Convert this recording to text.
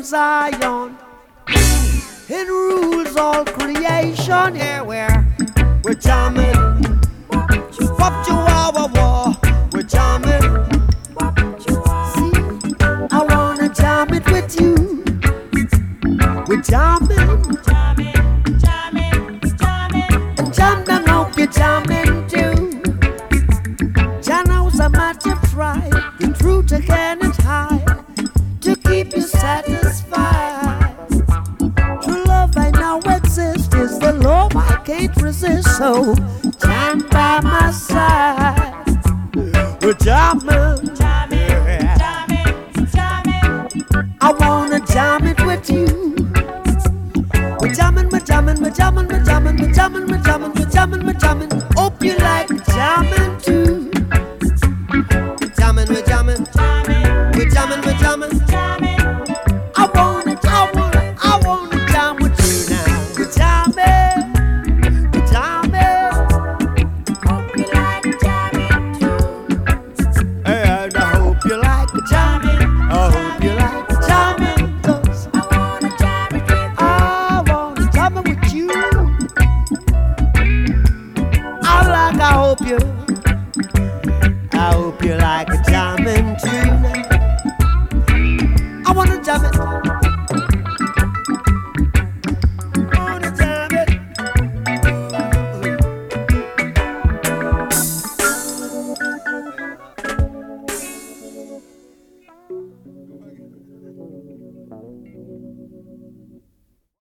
Zion. It rules all creation. Yeah, we're jamming. Wop chihuahua, we're jamming. See, I wanna jam it with you. We're jamming. And jam down, hope you're jamming too. Janos a matter try, the truth again and high, to keep you satisfied. True love I know exists, is the love I can't resist. So jam by my side. We're jamming. I wanna jam it with you. We're jamming, we're jamming, we're jamming, we're jamming, we're jamming, we're jamming, we're jamming, we're jamming. Hope you like jamming too. We're jamming, we're jamming, we're jamming, we're jamming. I wanna jam with you now. We're jamming, we're jamming. Hope you like jamming too. And I hope you like jamming. I hope you like jamming. 'Cause I wanna jam it with you. I wanna jam it with you. I hope you like jamming too.